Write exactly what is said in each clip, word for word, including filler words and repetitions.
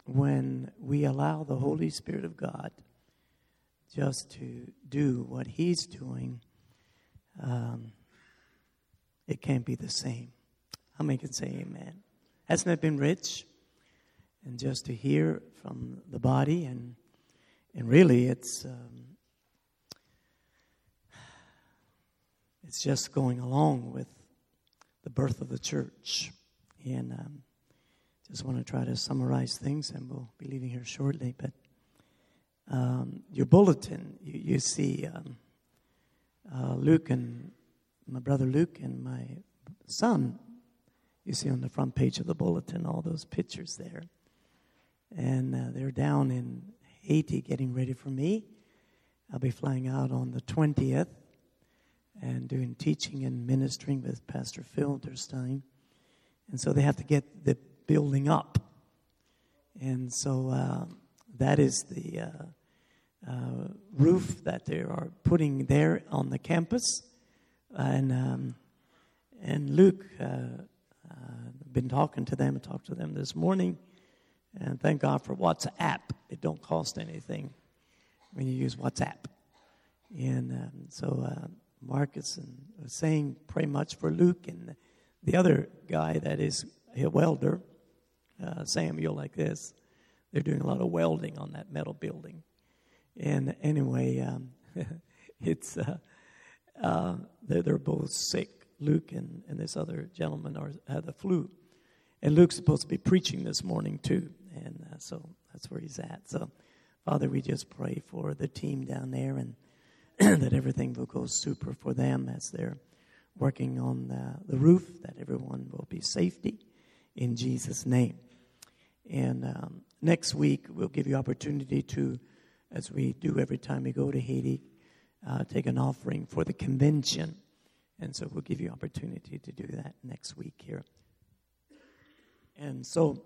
when we allow the Holy Spirit of God just to do what He's doing, um, it can't be the same. How many can say amen? Hasn't it been rich? And just to hear from the body, and and really it's um, it's just going along with the birth of the church. And um, just want to try to summarize things, and we'll be leaving here shortly. But um, your bulletin, you, you see um, uh, Luke and my brother Luke and my son. You see on the front page of the bulletin all those pictures there. And uh, they're down in Haiti getting ready for me. I'll be flying out on the twentieth and doing teaching and ministering with Pastor Phil Derstein. And so they have to get the building up. And so uh, that is the uh, uh, roof that they are putting there on the campus. And um, and Luke, uh, uh, been talking to them, talked to them this morning. And thank God for WhatsApp. It don't cost anything when you use WhatsApp. And um, so uh, Marcus and was saying, pray much for Luke. And the other guy that is a welder, uh, Samuel, like this, they're doing a lot of welding on that metal building. And anyway, um, it's uh, uh, they're, they're both sick. Luke and, and this other gentleman are had the flu. And Luke's supposed to be preaching this morning too. And uh, so that's where he's at. So, Father, we just pray for the team down there, and that everything will go super for them as they're working on the, the roof, that everyone will be safety in Jesus' name. And um, next week, we'll give you opportunity to, as we do every time we go to Haiti, uh, take an offering for the convention. And so we'll give you opportunity to do that next week here. And so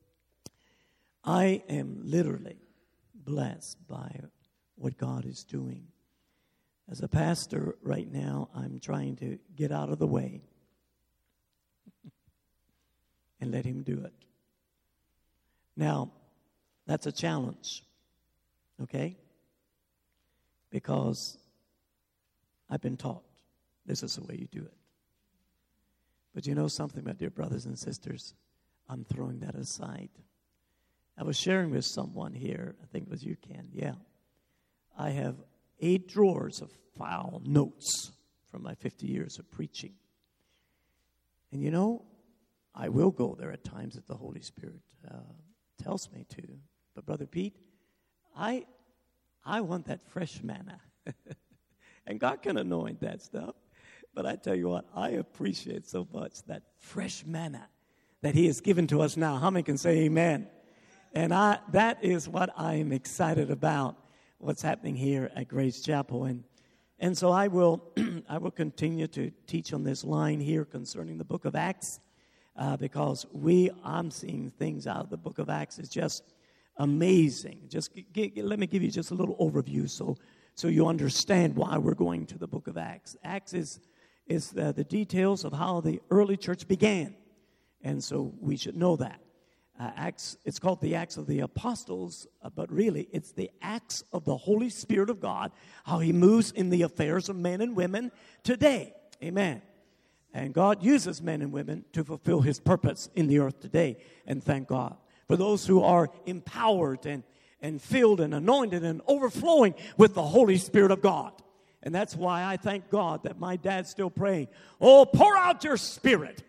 I am literally blessed by what God is doing. As a pastor right now, I'm trying to get out of the way and let Him do it. Now, that's a challenge, okay? Because I've been taught this is the way you do it. But you know something, my dear brothers and sisters? I'm throwing that aside. I was sharing with someone here, I think it was you, Ken, yeah. I have eight drawers of file notes from my fifty years of preaching. And you know, I will go there at times if the Holy Spirit uh, tells me to. But Brother Pete, I, I want that fresh manna. And God can anoint that stuff. But I tell you what, I appreciate so much that fresh manna that He has given to us now. How many can say amen? And I that is what I am excited about, what's happening here at Grace Chapel. And and so I will I will continue to teach on this line here concerning the book of Acts, uh, because we I'm seeing things out of the book of Acts is just amazing. Just g- g- let me give you just a little overview so so you understand why we're going to the book of Acts. Acts is is the, the details of how the early church began. And so we should know that. Uh, Acts, it's called the Acts of the Apostles, uh, but really it's the Acts of the Holy Spirit of God, how He moves in the affairs of men and women today. Amen. And God uses men and women to fulfill His purpose in the earth today. And thank God for those who are empowered and, and filled and anointed and overflowing with the Holy Spirit of God. And that's why I thank God that my dad's still praying, oh, pour out your Spirit.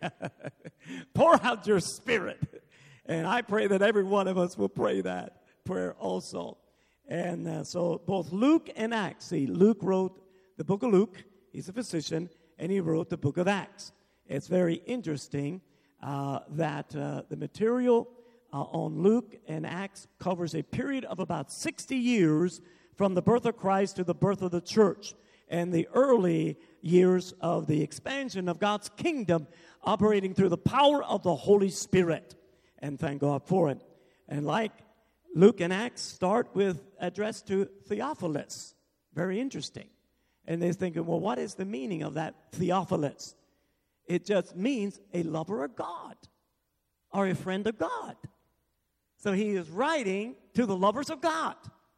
Pour out your Spirit. And I pray that every one of us will pray that prayer also. And uh, so both Luke and Acts. See, Luke wrote the book of Luke. He's a physician. And he wrote the book of Acts. It's very interesting uh, that uh, the material uh, on Luke and Acts covers a period of about sixty years from the birth of Christ to the birth of the church, and the early years of the expansion of God's kingdom operating through the power of the Holy Spirit. And thank God for it. And like Luke and Acts start with address to Theophilus. Very interesting. And they're thinking, well, what is the meaning of that Theophilus? It just means a lover of God or a friend of God. So he is writing to the lovers of God,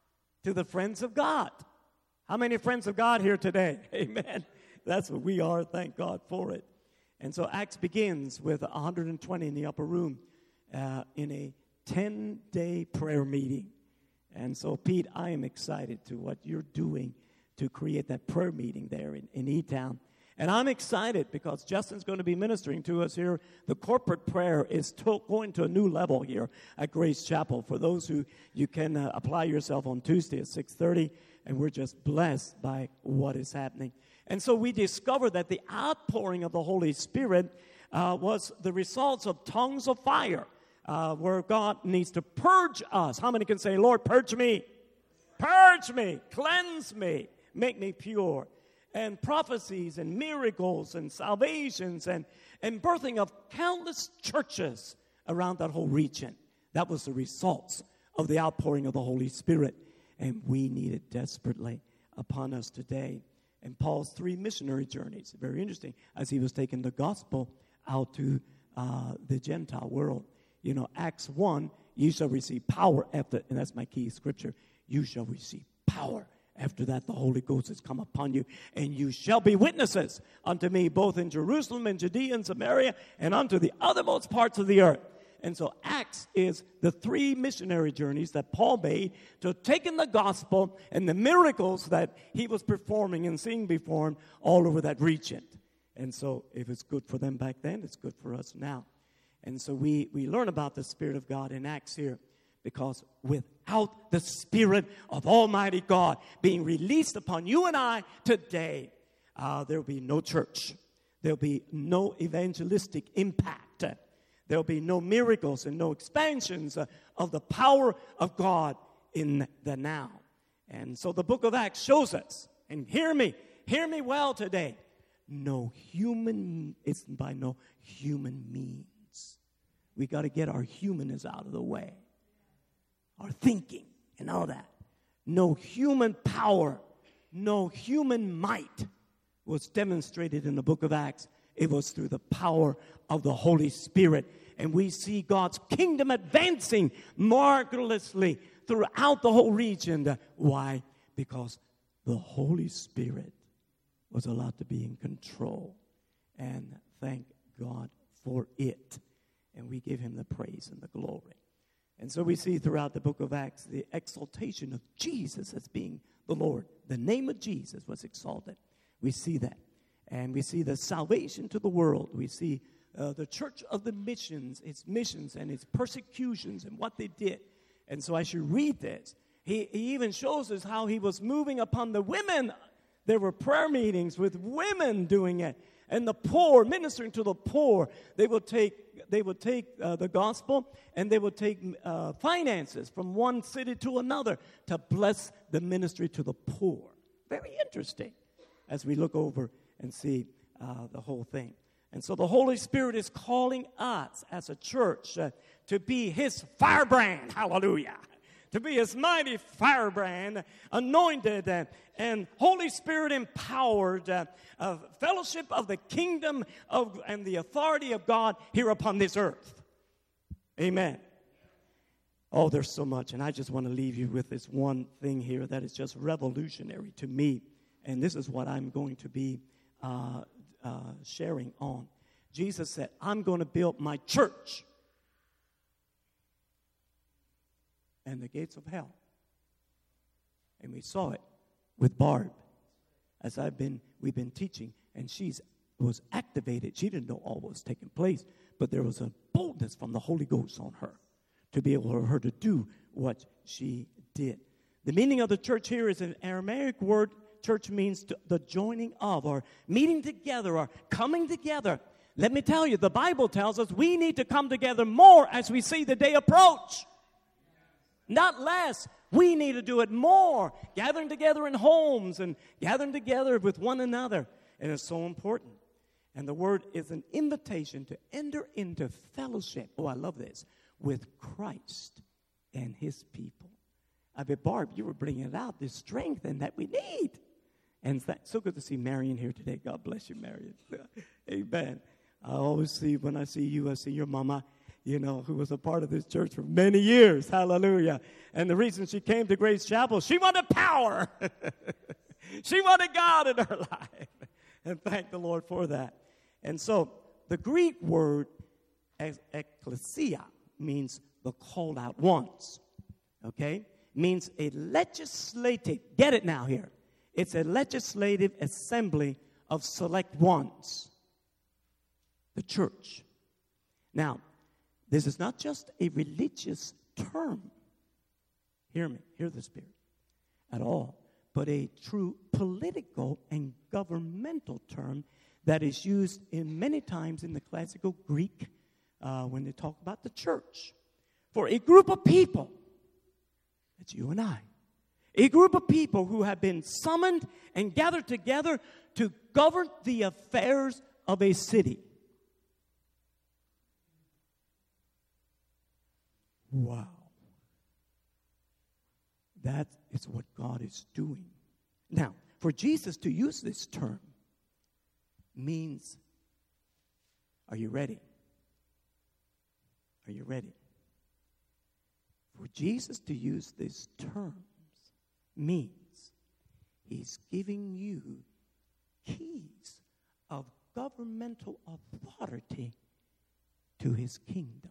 to the friends of God. How many friends of God here today? Amen. That's what we are. Thank God for it. And so Acts begins with one hundred twenty in the upper room uh, in a ten-day prayer meeting. And so, Pete, I am excited to what you're doing to create that prayer meeting there in, in E-Town. And I'm excited because Justin's going to be ministering to us here. The corporate prayer is to, going to a new level here at Grace Chapel. For those who, you can uh, apply yourself on Tuesday at six thirty, and we're just blessed by what is happening. And so we discovered that the outpouring of the Holy Spirit uh, was the results of tongues of fire, uh, where God needs to purge us. How many can say, Lord, purge me, purge me, cleanse me, make me pure? And prophecies and miracles and salvations and, and birthing of countless churches around that whole region. That was the results of the outpouring of the Holy Spirit. And we need it desperately upon us today. And Paul's three missionary journeys, very interesting, as he was taking the gospel out to uh, the Gentile world. You know, Acts one, you shall receive power after, and that's my key scripture, you shall receive power. After that, the Holy Ghost has come upon you, and you shall be witnesses unto me, both in Jerusalem and Judea and Samaria, and unto the othermost parts of the earth. And so Acts is the three missionary journeys that Paul made to taking the gospel and the miracles that he was performing and seeing performed all over that region. And so if it's good for them back then, it's good for us now. And so we, we learn about the Spirit of God in Acts here. Because without the Spirit of Almighty God being released upon you and I today, uh, there will be no church. There will be no evangelistic impact. There will be no miracles and no expansions uh, of the power of God in the now. And so the book of Acts shows us, and hear me, hear me well today, no human, it's by no human means. We got to get our humanness out of the way. Our thinking and all that. No human power, no human might was demonstrated in the book of Acts. It was through the power of the Holy Spirit. And we see God's kingdom advancing marvelously throughout the whole region. Why? Because the Holy Spirit was allowed to be in control. And thank God for it. And we give him the praise and the glory. And so we see throughout the book of Acts the exaltation of Jesus as being the Lord. The name of Jesus was exalted. We see that. And we see the salvation to the world. We see uh, the church of the missions, its missions and its persecutions and what they did. And so as you read this, he, he even shows us how he was moving upon the women. There were prayer meetings with women doing it. And the poor, ministering to the poor, they would take they would take uh, the gospel and they would take uh, finances from one city to another to bless the ministry to the poor. Very interesting as we look over and see uh, the whole thing. And so the Holy Spirit is calling us as a church uh, to be his firebrand. Hallelujah. To be his mighty firebrand, anointed and, and Holy Spirit empowered, uh, uh, fellowship of the kingdom of and the authority of God here upon this earth. Amen. Oh, there's so much, and I just want to leave you with this one thing here that is just revolutionary to me, and this is what I'm going to be uh, uh, sharing on. Jesus said, I'm going to build my church. And the gates of hell. And we saw it with Barb. As I've been, we've been teaching, and she's was activated. She didn't know all what was taking place, but there was a boldness from the Holy Ghost on her to be able for her to do what she did. The meaning of the church here is an Aramaic word. Church means to, the joining of, or meeting together, or coming together. Let me tell you, the Bible tells us we need to come together more as we see the day approach. Not less. We need to do it more. Gathering together in homes and gathering together with one another. And it's so important. And the word is an invitation to enter into fellowship. Oh, I love this. With Christ and his people. I bet, Barb, you were bringing it out. This strength and that we need. And it's so good to see Marion here today. God bless you, Marion. Amen. I always see, when I see you, I see your mama. you know, who was a part of this church for many years. Hallelujah. And the reason she came to Grace Chapel, she wanted power. She wanted God in her life. And thank the Lord for that. And so the Greek word ecclesia means the called out ones. Okay? Means a legislative, get it now here. It's a legislative assembly of select ones. The church. Now, this is not just a religious term. Hear me, hear the Spirit. At all. But a true political and governmental term that is used in many times in the classical Greek uh, when they talk about the church. For a group of people, that's you and I, a group of people who have been summoned and gathered together to govern the affairs of a city. Wow. That is what God is doing. Now, for Jesus to use this term means, are you ready? Are you ready? For Jesus to use these terms means he's giving you keys of governmental authority to his kingdom.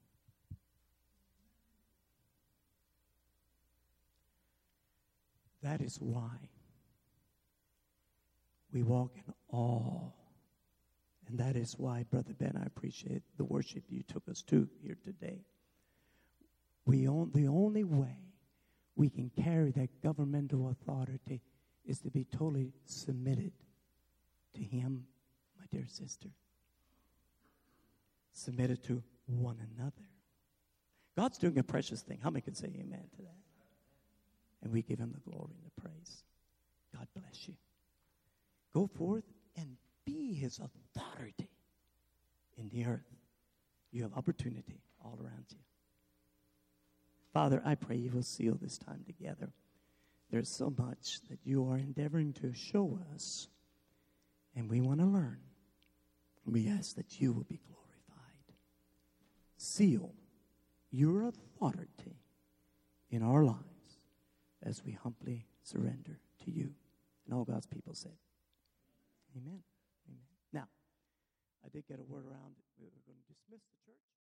That is why we walk in awe. And that is why, Brother Ben, I appreciate the worship you took us to here today. We own, the only way we can carry that governmental authority is to be totally submitted to him, my dear sister. Submitted to one another. God's doing a precious thing. How many can say amen to that? And we give him the glory and the praise. God bless you. Go forth and be his authority in the earth. You have opportunity all around you. Father, I pray you will seal this time together. There's so much that you are endeavoring to show us, and we want to learn. We ask that you will be glorified. Seal your authority in our lives as we humbly surrender to you. And all God's people said, amen. Amen. Now, I did get a word around. We're going to dismiss the church.